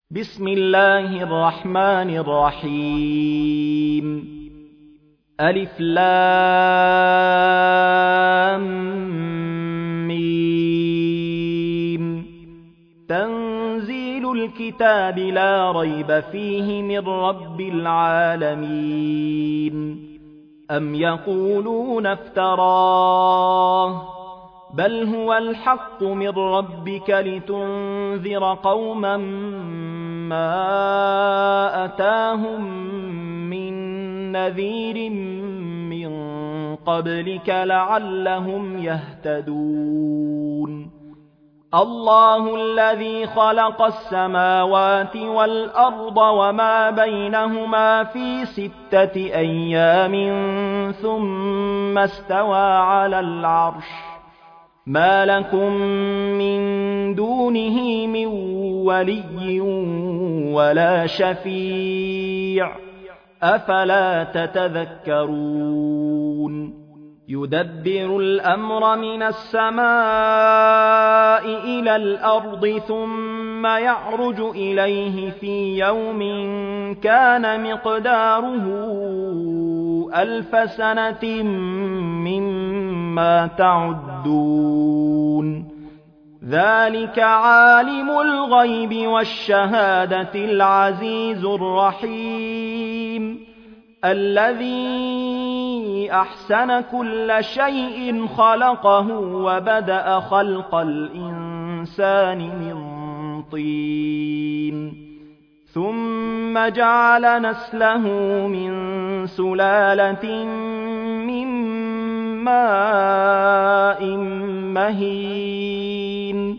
بسم الله الرحمن الرحيم ألف لام ميم تنزيل الكتاب لا ريب فيه من رب العالمين أم يقولون افتراه بل هو الحق من ربك لتنذر قوما ما أتاهم من نذير من قبلك لعلهم يهتدون الله الذي خلق السماوات والأرض وما بينهما في 6 أيام ثم استوى على العرش ما لكم من دونه من ولي ولا شفيع أفلا تتذكرون يدبر الأمر من السماء إلى الأرض ثم يعرج إليه في يوم كان مقداره 1000 سنة مما تعدون ذلك عالم الغيب والشهادة العزيز الرحيم الذي أحسن كل شيء خلقه وبدأ خلق الإنسان من طين ثم جعل نسله من سلالة من ماء مهين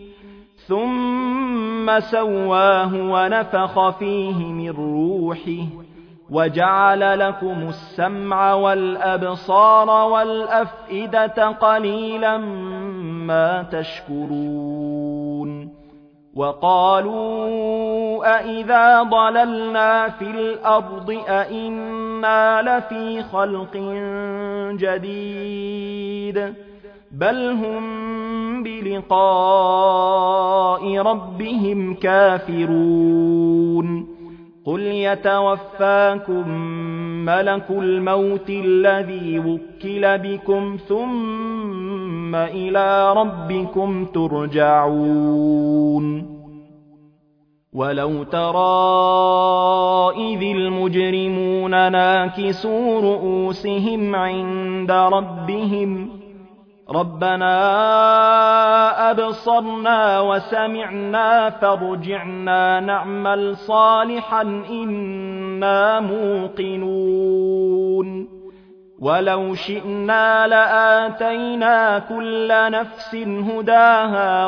ثم سواه ونفخ فيه من روحه وجعل لكم السمع والأبصار والأفئدة قليلا ما تشكرون وقالوا أإذا ضللنا في الأرض أإنا لفي خلق جديد بل هم بلقاء ربهم كافرون قل يتوفاكم ملك الموت الذي وكل بكم ثم إلى ربكم ترجعون ولو ترى إذ المجرمون ناكسوا رؤوسهم عند ربهم ربنا أبصرنا وسمعنا فارجعنا نعمل صالحا إنا موقنون ولو شئنا لآتينا كل نفس هداها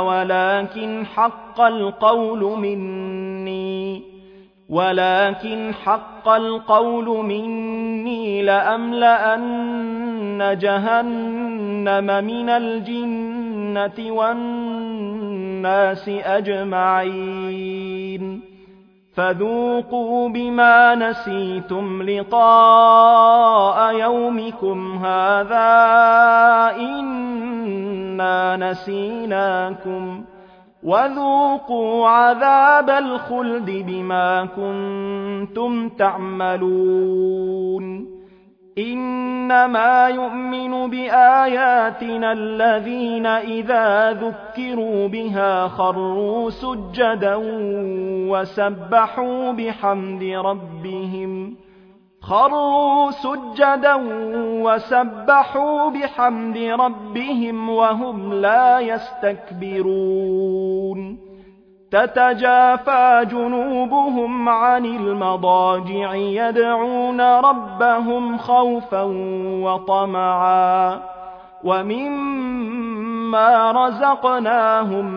ولكن حق القول مني لأملأن جهنم من الجنة والناس أجمعين فذوقوا بما نسيتم لقاء يومكم هذا إنا نسيناكم وذوقوا عذاب الخلد بما كنتم تعملون إنما يؤمن بآياتنا الذين إذا ذكروا بها خروا سجدا وسبحوا بحمد ربهم وهم لا يستكبرون تتجافى جنوبهم عن المضاجع يدعون ربهم خوفا وطمعا ومما رزقناهم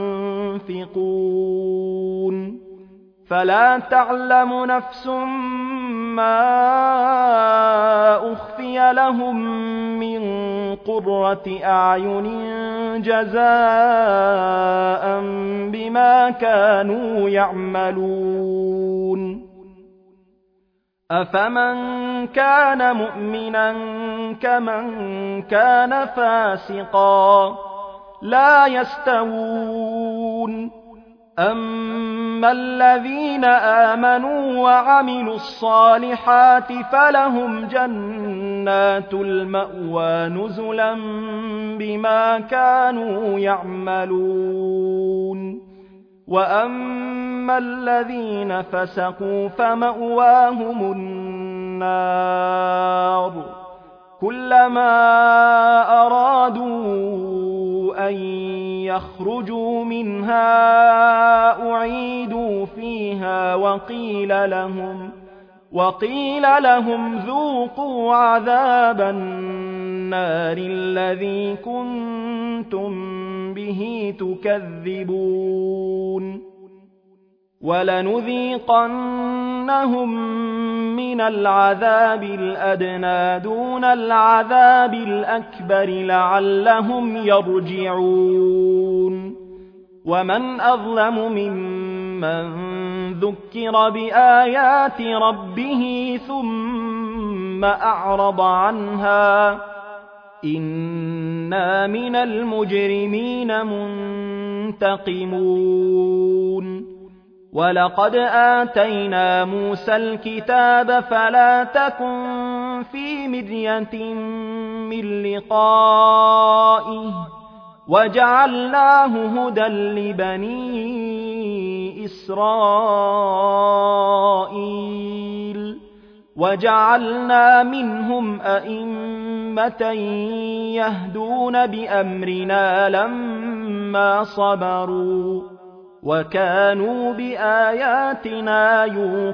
ينفقون فلا تعلم نفس ما أخفي لهم من قرة أعين جزاء بما كانوا يعملون أفمن كان مؤمنا كمن كان فاسقا لا يستوون أما الذين آمنوا وعملوا الصالحات فلهم جنات المأوى نزلا بما كانوا يعملون وأما الذين فسقوا فمأواهم النار كلما أرادوا أن يخرجوا منها أعيدوا فيها وقيل لهم ذوقوا عذاب النار الذي كنتم به تكذبون ولنذيقنهم من العذاب الأدنى دون العذاب الأكبر لعلهم يرجعون ومن أظلم ممن ذكر بآيات ربه ثم أعرض عنها إنا من المجرمين منتقمون ولقد آتينا موسى الكتاب فلا تكن في مرية من لقائه وجعلناه هدى لبني إسرائيل وجعلنا منهم أئمة يهدون بأمرنا لما صبروا وكانوا بآياتنا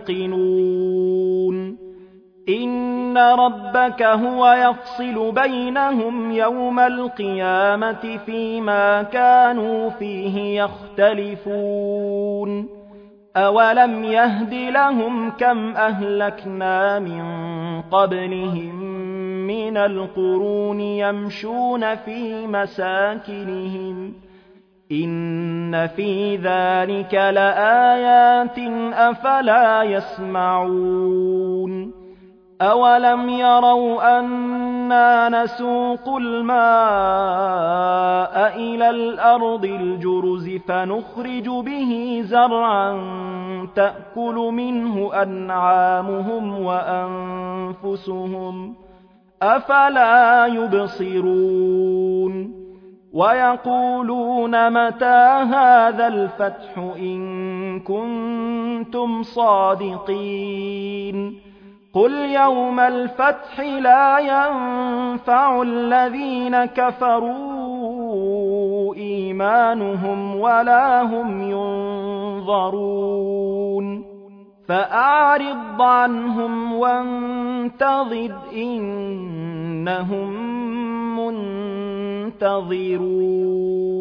يوقنون إن ربك هو يفصل بينهم يوم القيامة فيما كانوا فيه يختلفون أولم يهد لهم كم أهلكنا من قبلهم من القرون يمشون في مساكنهم إن في ذلك لآيات أفلا يسمعون أولم يروا أنا نسوق الماء إلى الأرض الجرز فنخرج به زرعا تأكل منه أنعامهم وأنفسهم أفلا يبصرون ويقولون متى هذا الفتح إن كنتم صادقين قل يوم الفتح لا ينفع الذين كفروا إيمانهم ولا هم ينظرون فأعرض عنهم وانتظر إنهم منتظرون